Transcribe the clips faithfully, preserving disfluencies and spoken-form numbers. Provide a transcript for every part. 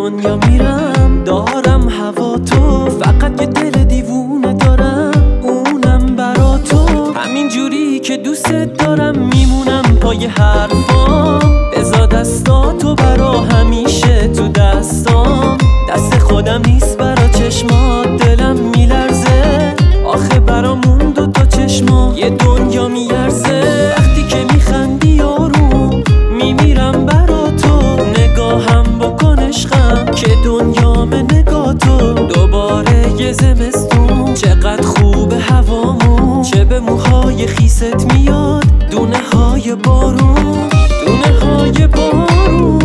دنیا میرم، دارم هوا تو، فقط یه دل دیوونه دارم، اونم برا تو. همین جوری که دوست دارم میمونم پای حرفام، بذار دستاتو برا همیشه تو دستام. دست خودم نیست برا چشمات، دلم میلرزه آخه برامون دو تا چشما یه دنیا میارزه. وقتی که میخندی یارو میمیرم برا تو، نگاهم بکن عشقم که دنیام نگاه تو. دوباره یه زمستون، چقدر خوبه هوامون، چه به موهای خیست میاد دونه های بارون، دونه های بارون.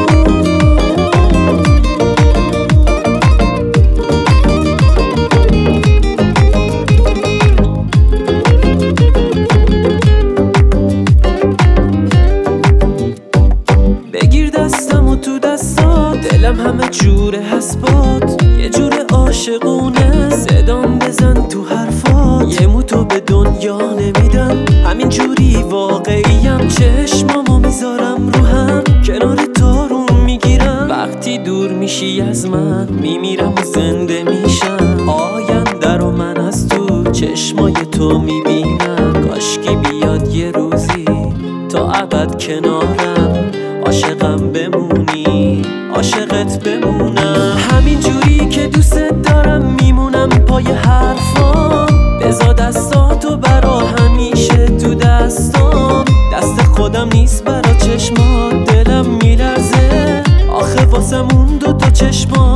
بگیر دستم و تو دستات، دلم همه جوره حسبات، یه جور عاشقونه، صدام بزن تو حرفات. یه موتو به دنیا نمیدم، همین جوری واقعیم، چشمامو میذارم رو هم، کنار تارون میگیرم. وقتی دور میشی از من میمیرم و زنده میشم، آینده رو من از تو چشمای تو میبینم. کاشکی بیاد یه روزی تا ابد کنارم، عاشقم بمونی عاشقت بمونم. همین جوری که دوست دارم میمونم پای حرفام، بذار دستاتو برا همیشه تو دستام. دست خودم نیست برا چشمات، دلم میلرزه آخه واسمون دو تا چشمات